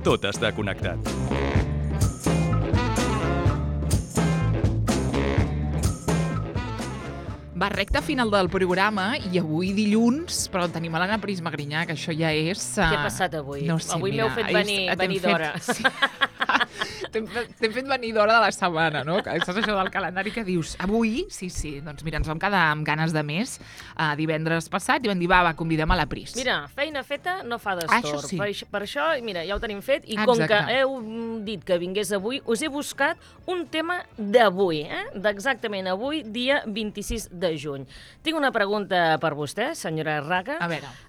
tot està connectat. Va, recta final del programa i avui dilluns, però tenim a l'Anna Prisma Grinyà, que això ja és... Què ha passat avui? No sé, avui mira, m'heu fet venir d'hora. Sí. T'hem fet venir d'hora de la setmana, no? Que és això del calendari que dius, avui, sí, doncs mira, ens vam quedar amb ganes de més divendres passat i vam dir, va, convidem a la Pris. Mira, feina feta no fa destorb. Això sí. Per això, mira, ja ho tenim fet i com que heu dit que vingués avui, us he buscat un tema d'avui, d'exactament avui, dia 26 de juny. Tinc una pregunta per vostè, senyora Raga. A veure.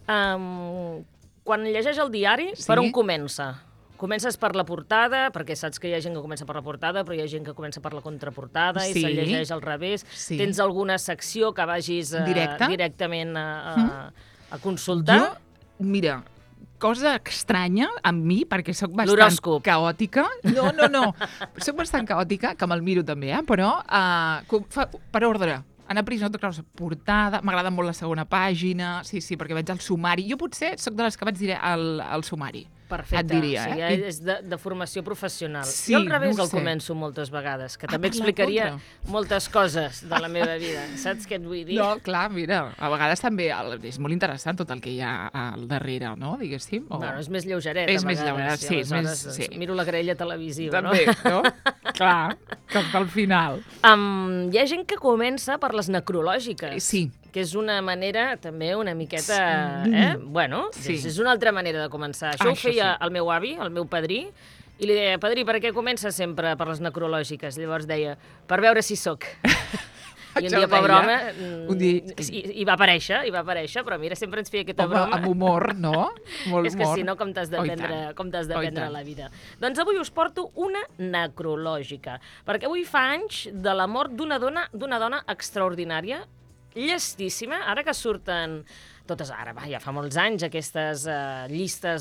Quan llegeix el diari, Sí? per on comença? Comences per la portada, perquè saps que hi ha gent que comença per la portada, però hi ha gent que comença per la contraportada i Sí. se'l llegeix al revés. Sí. Tens alguna secció que vagis directament a consultar? Jo, mira, cosa estranya amb mi, perquè sóc bastant L'horòscop. caòtica. No. Sóc bastant caòtica, que me'l miro també, però per ordre. Anna Pris, no te creus, portada, m'agrada molt la segona pàgina, sí, perquè veig el sumari. Jo potser sóc de les que vaig dir el sumari. Perfecte, et diria, o sigui, és de formació professional. Sí, jo al revés no ho el sé. començo moltes vegades, que també per la explicaria contra. moltes coses de la meva vida. Saps què et vull dir? No, clar, mira, a vegades també és molt interessant tot el que hi ha al darrere, no?, diguéssim. Bueno, és més lleugeret, És a més vegades. lleugeret, sí, I és més... aleshores, Sí. Miro la graella televisiva, També, no? Clar, cap al final. Hi ha gent que comença per les necrològiques. Sí. Que és una manera, també, una miqueta... Bueno, Sí. és una altra manera de començar. Això ho Això feia sí. el meu avi, el meu padrí, i li deia, padrí, per què comença sempre per les necrològiques? Llavors deia, per veure si sóc. I un Això dia, pobre deia. home, Un dia- i va aparèixer, però mira, sempre ens feia aquesta Home, broma. amb humor, no? Molt És que humor. si no, com t'has Oh, i d'aprendre tant. la vida. Doncs avui us porto una necrològica, perquè avui fa anys de la mort d'una dona extraordinària, llestíssima, ara que surten totes ara, ja fa molts anys, aquestes llistes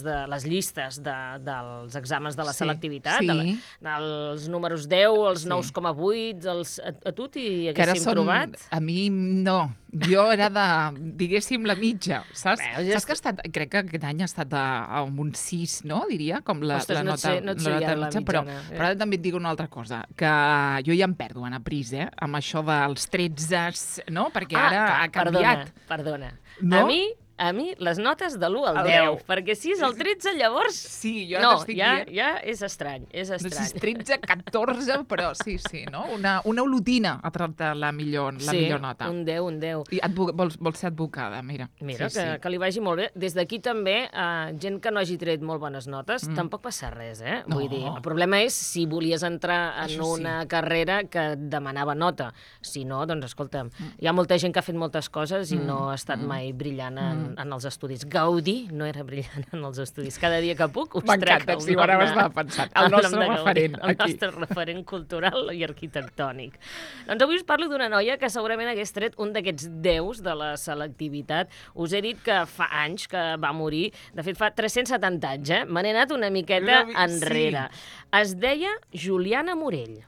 dels exàmens de la Sí, selectivitat, sí. dels números 10, els Sí. 9,8, a tu t'hi Que ara haguéssim trobat? A mi no. Jo era de, diguéssim, la mitja, saps? Bé, ja Saps que crec que aquest any ha estat amb un 6, no? Diria, com la Ostres, no et nota, sé- no et sé ja la mitja. Però mitjana, ara també et dic una altra cosa, que jo ja em perdo, Anna Pris, amb això dels 13, no? Perquè ara ha canviat. Perdona. No? A mi, les notes de l'1 al Al 10, 10. perquè si és el 13, llavors... Sí, jo no, t'estic ja, dient. ja és estrany, és No sé si estrany. és 13, 14, però sí, no? Una olotina ha tret la millor nota. Un 10, un 10. I vols ser advocada, mira. Mira, sí, que li vagi molt bé. Des d'aquí també, gent que no hagi tret molt bones notes, tampoc passa res, No. Vull dir, el problema és si volies entrar en Això sí. una carrera que et demanava nota. Si no, doncs escolta'm, hi ha molta gent que ha fet moltes coses i no ha estat mai brillant en els estudis. Gaudí no era brillant en els estudis. Cada dia que puc us trec M'encanta, sí, ara ho estava pensant. El nostre referent, el aquí. nostre referent cultural i arquitectònic. Doncs avui us parlo d'una noia que segurament hagués tret un d'aquests 10 de la selectivitat. Us he dit que fa anys que va morir, de fet fa 370 anys, Me n'he anat una miqueta enrere. Es deia Juliana Morell.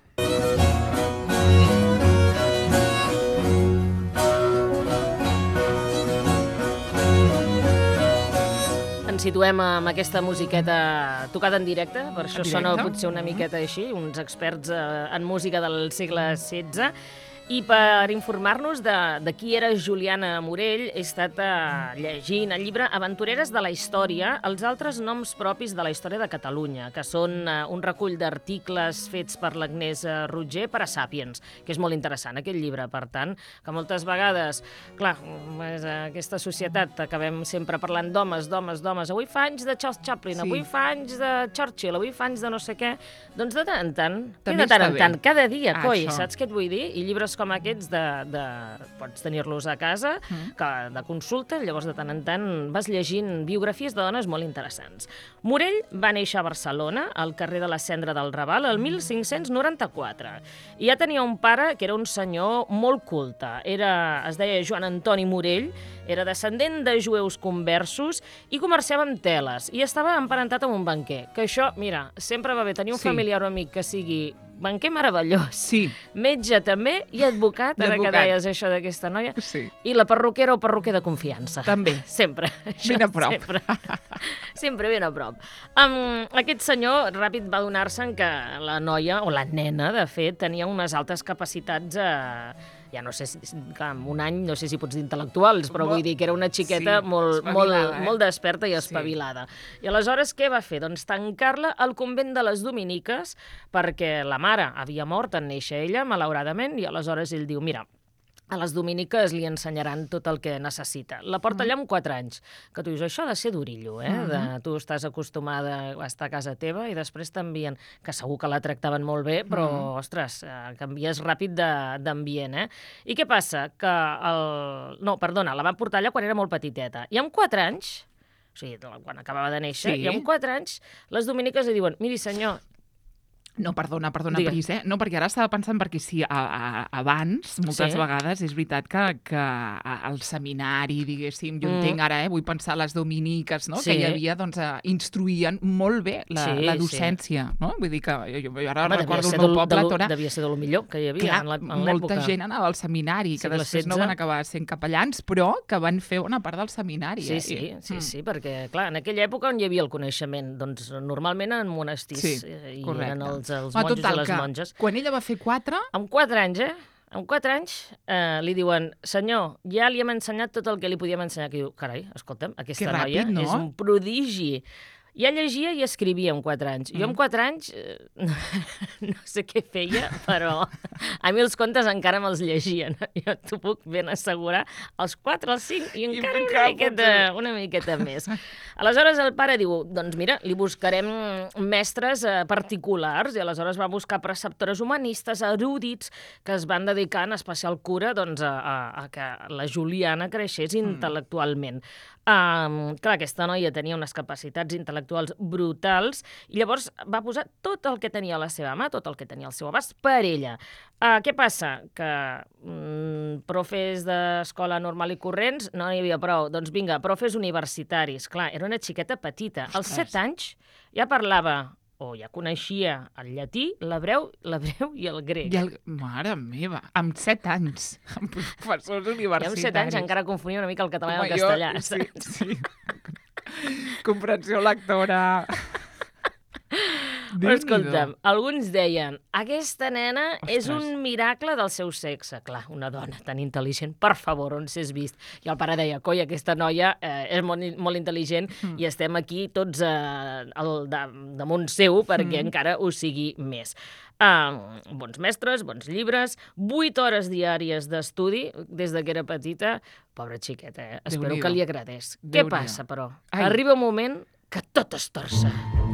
Ens situem amb aquesta musiqueta tocada en directe, per això sona potser una miqueta així, uns experts en música del segle XVI. I per informar-nos de qui era Juliana Morell, he estat llegint el llibre Aventureres de la història, els altres noms propis de la història de Catalunya, que són un recull d'articles fets per l'Agnès Rutger per a Sàpiens, que és molt interessant, aquest llibre, per tant, que moltes vegades, clar, és aquesta societat, acabem sempre parlant d'homes, avui fa anys de Charles Chaplin, avui fa anys de Churchill, avui fa anys de no sé què, doncs de tant en tant, cada dia, coi, saps què et vull dir? I llibres com aquests pots tenir-los a casa, de consulta, llavors de tant en tant vas llegint biografies de dones molt interessants. Morell va néixer a Barcelona, al carrer de la Cendra del Raval, el 1594. I ja tenia un pare que era un senyor molt culte. Es deia Joan Antoni Morell, era descendent de jueus conversos i comerciava amb teles. I estava emparentat amb un banquer. Que això, mira, sempre va bé tenir un familiar o amic que sigui banquer meravellós. Sí. Metge també i advocat, ara que deies això d'aquesta noia. Sí. I la perruquera o perruquer de confiança. També. Sempre. Ben a prop. Sempre ben a prop. Aquest senyor ràpid va adonar-se que la noia, o la nena, de fet, tenia unes altes capacitats ja no sé, clar, en un any no sé si pots dir intel·lectuals, però vull dir que era una xiqueta molt desperta i espavilada. Sí. I aleshores què va fer? Doncs tancar-la al convent de les Dominiques, perquè la mare havia mort en néixer ella, malauradament, i aleshores ell diu, mira, a les Dominiques li ensenyaran tot el que necessita. La porta allà amb 4 anys, que tu dius, això ha de ser d'orillo, tu estàs acostumada a estar a casa teva i després t'envien, que segur que la tractaven molt bé, però, ostres, canvies ràpid d'ambient, I què passa? Que la van portar allà quan era molt petiteta. I amb 4 anys, o sigui, quan acabava de néixer, i amb 4 anys, les Dominiques li diuen, miri senyor, no, perdona, Pris, No, perquè ara estava pensant, perquè sí, abans, moltes vegades, és veritat que al seminari, diguéssim, jo entenc ara, vull pensar les dominiques, no? Que hi havia, doncs, instruïen molt bé la docència, no? Vull dir que jo ara recordo el meu poble... Devia ser de lo millor que hi havia en l'època. Molta gent anava al seminari, que després no van acabar sent capellans, però que van fer una part del seminari. Sí, perquè, clar, en aquella època on hi havia el coneixement, doncs, normalment en monestirs i eren els monjos i les monges. Quan ella va fer 4... Amb 4 anys, Amb 4 anys li diuen, senyor, ja li hem ensenyat tot el que li podíem ensenyar. Que diu, carai, escolta'm, aquesta noia és un prodigi. Ja llegia i escrivia amb 4 anys. Jo amb 4 anys no sé què feia, però a mi els contes encara me'ls llegien. Jo t'ho puc ben assegurar. Els 4, els 5 i encara una miqueta més. Aleshores el pare diu, doncs mira, li buscarem mestres particulars, i aleshores va buscar preceptores humanistes, erudits, que es van dedicar en especial cura a que la Juliana creixés intel·lectualment. Clar, aquesta noia tenia unes capacitats intel·lectuals brutals i llavors va posar tot el que tenia a la seva mà, tot el que tenia al seu abast per ella. Què passa? Que profes d'escola normal i corrents no n'hi havia prou. Doncs vinga, profes universitaris. Clar, era una xiqueta petita. Als 7 anys ja parlava o ja coneixia el llatí, l'hebreu i el grec. Mare meva, amb 7 anys, amb professors universitaris. I amb 7 anys encara confonia una mica el català i el castellà. Sí. Comprensió lectora... Però escolta'm, alguns deien, aquesta nena és un miracle del seu sexe. Clar, una dona tan intel·ligent, per favor, on s'és vist? I el pare deia, coi, aquesta noia és molt intel·ligent i estem aquí tots damunt seu perquè encara ho sigui més. Bons mestres, bons llibres, 8 hores diàries d'estudi des que era petita. Pobra xiqueta, espero que li agradés. Què passa, però? Arriba un moment que tot es torça.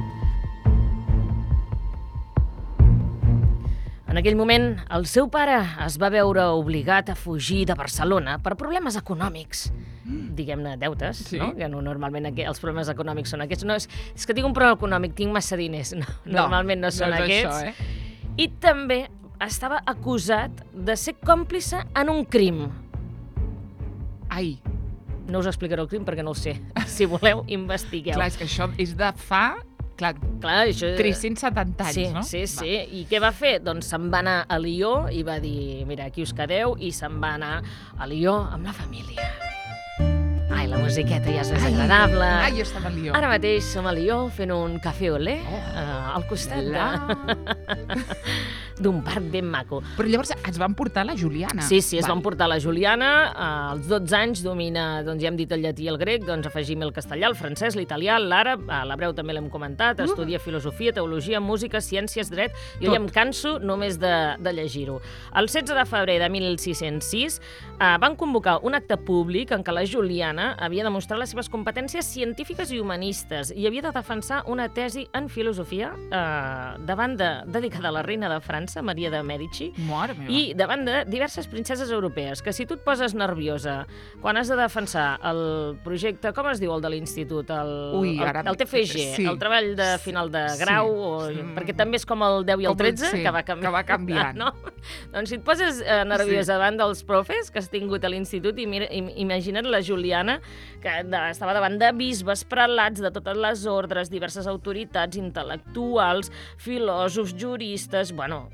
En aquell moment, el seu pare es va veure obligat a fugir de Barcelona per problemes econòmics. Diguem-ne, deutes, no? Que normalment els problemes econòmics són aquests. No, és que tinc un problema econòmic, tinc massa diners. Normalment no són aquests. I també estava acusat de ser còmplice en un crim. Ai! No us explicaré el crim perquè no el sé. Si voleu, investigueu. Clar, és que això és de fa... Clar, això... 370 anys, no? Sí. I què va fer? Doncs se'n va anar a Lió i va dir, mira, aquí us quedeu, i se'n va anar a Lió amb la família. Ai, la musiqueta ja és més agradable. Ai, jo estava a Lió. Ara mateix som a Lió fent un cafè olé al costat d'un parc ben maco. Però llavors es van portar la Juliana. Sí, es van portar la Juliana. Als 12 anys domina, doncs ja hem dit el llatí i el grec, doncs afegim el castellà, el francès, l'italià, l'àrab, l'hebreu també l'hem comentat, estudia filosofia, teologia, música, ciències, dret, jo ja em canso només de llegir-ho. El 16 de febrer de 1606 van convocar un acte públic en què la Juliana havia de mostrar les seves competències científiques i humanistes i havia de defensar una tesi en filosofia dedicada a la reina de França, Maria de Mèdici, i davant de diverses princeses europees, que si tu et poses nerviosa quan has de defensar el projecte, com es diu el de l'institut? El TFG, el treball de final de grau, perquè també és com el 10 i el 13, que va canviant. Doncs si et poses nerviosa davant dels profes que has tingut a l'institut, imagina't la Juliana, que estava davant de bisbes, prelats de totes les ordres, diverses autoritats intel·lectuals, filòsofs, juristes, bueno,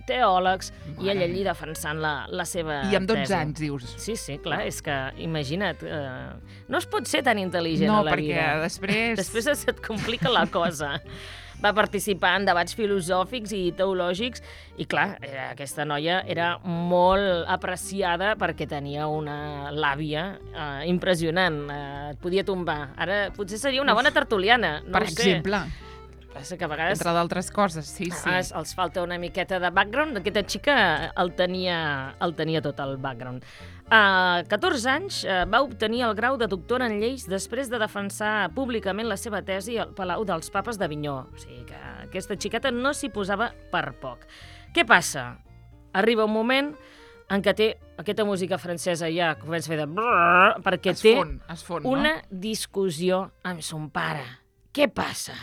teòlegs, i ella allí defensant la seva I amb 12 tesi. anys, dius. Sí, clar, és que, imagina't, no es pot ser tan intel·ligent a la vida. No, perquè després... Després se't complica la cosa. Va participar en debats filosòfics i teològics i, clar, aquesta noia era molt apreciada perquè tenia una làbia impressionant. Et podia tombar. Ara potser seria una bona tertuliana, no per ho sé. exemple. Passa que a vegades... Entre d'altres coses, sí. Els falta una miqueta de background. Aquesta xica el tenia tot el background. A 14 anys va obtenir el grau de doctora en lleis després de defensar públicament la seva tesi al Palau dels Papes d'Avinyó. O sigui que aquesta xiqueta no s'hi posava per poc. Què passa? Arriba un moment en què té aquesta música francesa ja comença a fer de brrr, perquè té una discussió amb son pare. Què passa?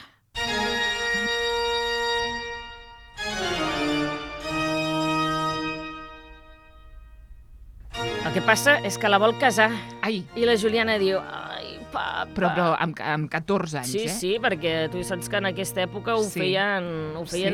El que passa és que la vol casar. Ai. I la Juliana diu, ai, papa... Però amb 14 anys, Sí, perquè tu saps que en aquesta època ho feien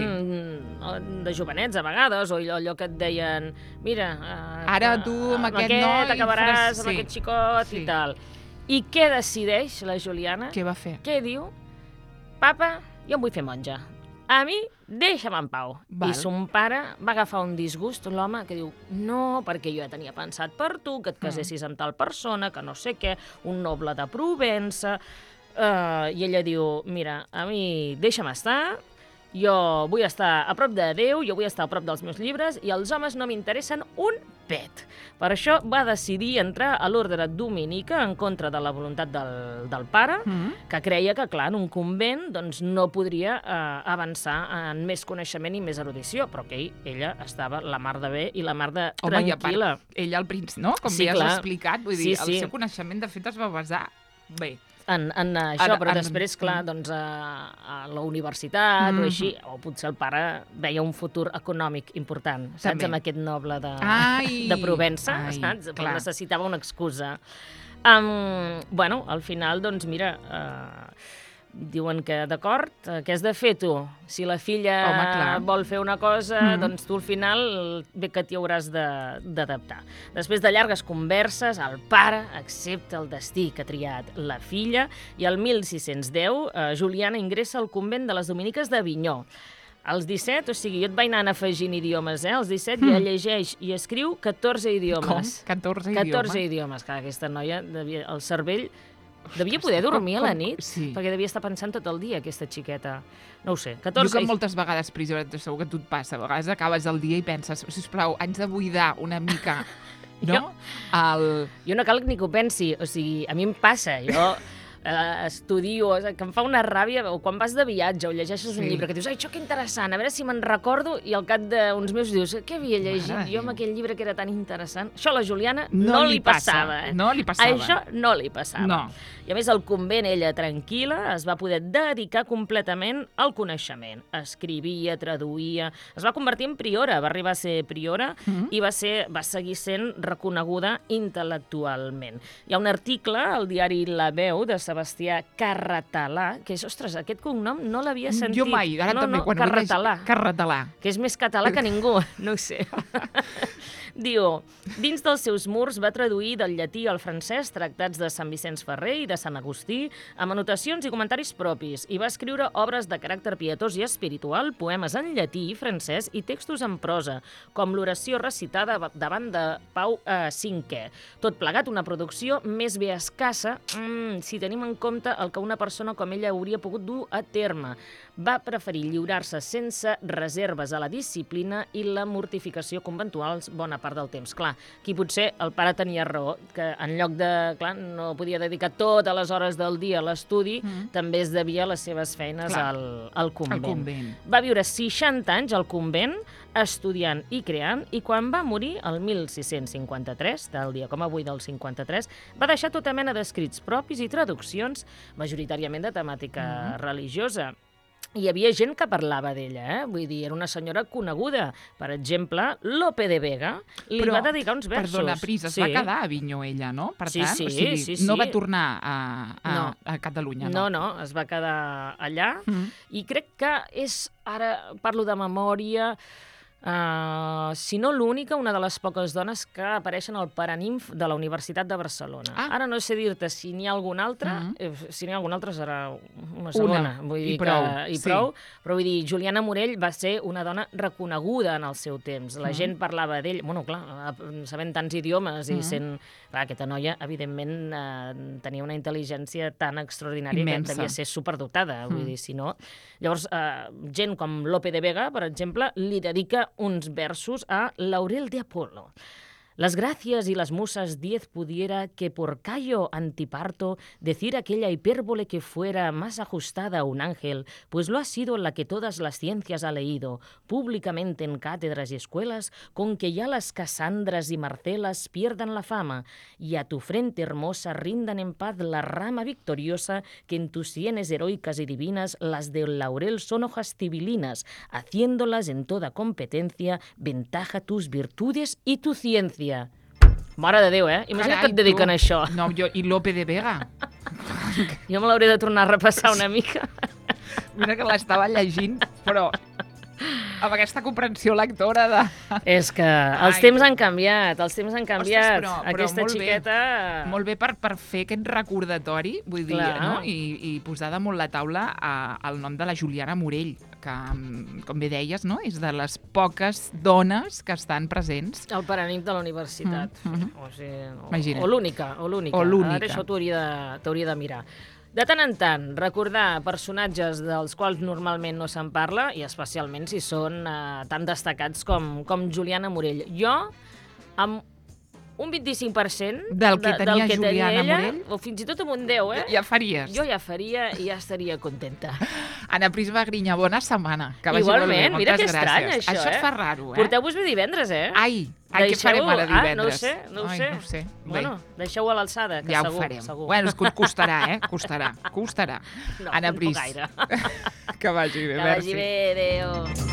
de jovenets a vegades, o allò que et deien, mira... Ara tu amb aquest noi... T'acabaràs amb aquest xicot i tal. I què decideix la Juliana? Què va fer? Què diu? Papa, jo em vull fer monja. A mi, deixa'm en pau. I son pare va agafar un disgust, l'home, que diu, no, perquè jo ja tenia pensat per tu, que et casessis amb tal persona, que no sé què, un noble de Provença... I ella diu, mira, a mi deixa'm estar, jo vull estar a prop de Déu, jo vull estar a prop dels meus llibres, i els homes no m'interessen un pet. Per això va decidir entrar a l'ordre dominica en contra de la voluntat del pare, que creia que, clar, en un convent doncs, no podria avançar en més coneixement i més erudició, però que ella estava la mar de bé i la mar de tranquil·la. Home, i a part, ella al principi, no? Com bé has explicat, vull dir, el seu coneixement, de fet, es va basar bé. En això, però després, clar, doncs a la universitat o així, o potser el pare veia un futur econòmic important, saps? Amb aquest noble de Provença, saps? Però necessitava una excusa. Bueno, al final, doncs mira, diuen que, d'acord, què has de fer tu? Si la filla vol fer una cosa, doncs tu al final bé que t'hi hauràs d'adaptar. Després de llargues converses, el pare accepta el destí que ha triat la filla i el 1610 Juliana ingressa al convent de les Dominiques d'Avinyó. Als 17, o sigui, jo et vaig anant afegint idiomes, als 17 ja llegeix i escriu 14 idiomes. Com? 14 idiomes? 14 idiomes. Clar, aquesta noia, el cervell... Devia poder dormir a la nit, perquè devia estar pensant tot el dia, aquesta xiqueta. No ho sé, 14... Jo que moltes vegades, Prisó, segur que tu et passa, a vegades acabes el dia i penses, sisplau, haig de buidar una mica, no? Jo no cal ni que ho pensi, o sigui, a mi em passa, jo... estudio, que em fa una ràbia, o quan vas de viatge o llegeixes un llibre que dius, ai, això que interessant, a veure si me'n recordo, i al cap d'uns mesos dius, què havia llegit jo amb aquell llibre que era tan interessant? Això a la Juliana no li passava. No li passava. Això no li passava. No. I a més, al convent, ella, tranquil·la, es va poder dedicar completament al coneixement. Escrivia, traduïa... Es va convertir en priora, va arribar a ser priora i va seguir sent reconeguda intel·lectualment. Hi ha un article al diari La Veu de Sebastià Carratalà, que és, ostres, aquest cognom no l'havia sentit. Jo mai, ara també. Carratalà. Que és més català que ningú, no ho sé. Diu, dins dels seus murs va traduir del llatí al francès tractats de Sant Vicenç Ferrer i de Sant Agustí, amb anotacions i comentaris propis, i va escriure obres de caràcter pietós i espiritual, poemes en llatí i francès i textos en prosa, com l'oració recitada davant de Pau V. Tot plegat una producció més bé escassa, si tenim en compte el que una persona com ella hauria pogut dur a terme. Va preferir lliurar-se sense reserves a la disciplina i la mortificació conventuals bona part del temps. Clar, aquí potser el pare tenia raó, que en lloc de... Clar, no podia dedicar totes les hores del dia a l'estudi, també es devia les seves feines al convent. Va viure 60 anys al convent, estudiant i creant, i quan va morir, el 1653, tal dia com avui del 53, va deixar tota mena d'escrits propis i traduccions, majoritàriament de temàtica religiosa. Hi havia gent que parlava d'ella, Vull dir, era una senyora coneguda. Per exemple, Lope de Vega li va dedicar uns versos. Perdona, Pris, es va quedar a Avinyó ella, no? Per tant, sí. No va tornar a Catalunya, no? No, es va quedar allà i crec que és, ara parlo de memòria, Si no l'única, una de les poques dones que apareixen al Paraninf de la Universitat de Barcelona. Ara no sé dir-te si n'hi ha alguna altra, si n'hi ha alguna altra serà una segona. Vull dir prou. Però vull dir, Juliana Morell va ser una dona reconeguda en el seu temps. La gent parlava d'ell, bueno, clar, sabent tants idiomes i sent... Clar, aquesta noia, evidentment, tenia una intel·ligència tan extraordinària que devia ser superdotada. Vull dir, si no... Llavors, gent com Lope de Vega, per exemple, li dedica uns versos a Laurel de Apolo. Las gracias y las musas 10 pudiera que por callo antiparto decir aquella hipérbole que fuera más ajustada a un ángel, pues lo ha sido la que todas las ciencias ha leído, públicamente en cátedras y escuelas, con que ya las Casandras y Marcelas pierdan la fama, y a tu frente hermosa rindan en paz la rama victoriosa que en tus sienes heroicas y divinas las del laurel son hojas civilinas, haciéndolas en toda competencia ventaja tus virtudes y tu ciencia. Mare de Déu, Imagina't que et dediquen a això. No, i Lope de Vega. Jo me l'hauré de tornar a repassar una mica. Mira que l'estava llegint, però amb aquesta comprensió lectora de... És que els temps han canviat, Ostres, però aquesta xiqueta... Molt bé per fer aquest recordatori, vull dir, no? I posar damunt la taula el nom de la Juliana Morell, que, com bé deies, no? És de les poques dones que estan presents. Al Paraninf de la universitat. O sigui, o l'única. Ara això t'hauria de mirar. De tant en tant, recordar personatges dels quals normalment no se'n parla, i especialment si són tan destacats com Juliana Morell. Jo, amb un 25% del que tenia Juliana ella, Morell, o fins i tot amb un 10, ja faries. Jo ja faria i ja estaria contenta. Ana Prisma Grinya, bona setmana. Que vagi igualment, molt bé. mira que estrany, això. Això et fa raro, Porteu-vos bé divendres, Ai, què farem ara divendres? No ho sé. Bueno, deixeu a l'alçada, que ja segur. Ja ho farem. Segur. Bueno, costarà, Costarà. No, Ana Pris. No gaire. Que vagi bé, merci. Que vagi bé, adéu.